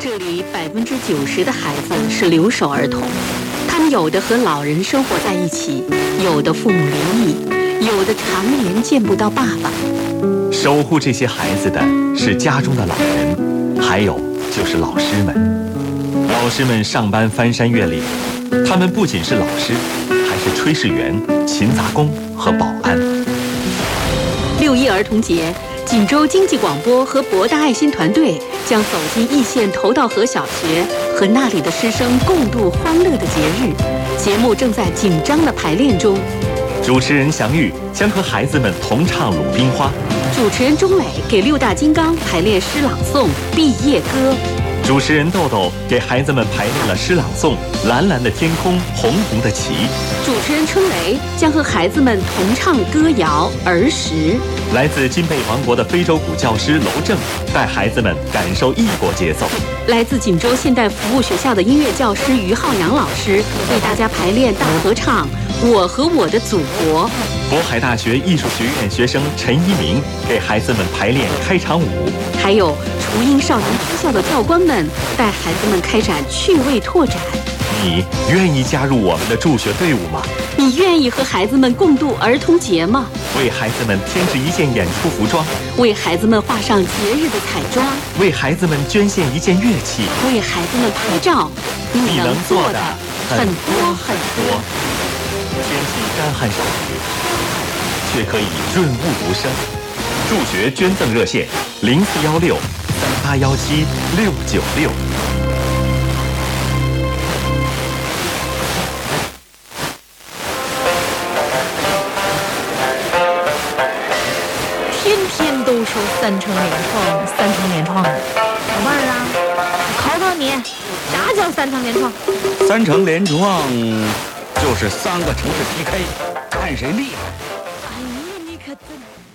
这里90%的孩子是留守儿童，他们有的和老人生活在一起，有的父母离异，有的常年见不到爸爸。 守护这些孩子的是家中的老人，还有就是老师们。老师们上班翻山越岭，他们不仅是老师，还是炊事员、勤杂工和保安。 6·1儿童节，锦州经济广播和博大爱心团队将走进易县头道河小学，和那里的师生共度欢乐的节日。节目正在紧张的排练中。 主持人祥玉将和孩子们同唱《鲁冰花》， 主持人钟磊给6大金刚排练诗朗诵《毕业歌》。 主持人豆豆给孩子们排练了诗朗诵《蓝蓝的天空，红红的旗》。 主持人春雷将和孩子们同唱歌谣《儿时》。 来自金贝王国的非洲鼓教师娄正带孩子们感受异国节奏。 来自锦州现代服务学校的音乐教师于浩洋老师为大家排练大合唱《我和我的祖国》。 渤海大学艺术学院学生陈一鸣给孩子们排练开场舞。 还有雏鹰少年分校的教官们带孩子们开展趣味拓展。 你愿意加入我们的助学队伍吗？ 你愿意和孩子们共度儿童节吗？ 为孩子们添置一件演出服装， 为孩子们画上节日的彩妆， 为孩子们捐献一件乐器， 为孩子们拍照， 你能做的很多很多。 天气干旱少雨，却可以润物无声。助学捐赠热线：041638176696。 天天都说三成联创，三成联创，老妹儿啊，我考考你，啥叫三成联创？ 三成联创就是3个城市 PK， 看谁厉害。 哎呀，你可真。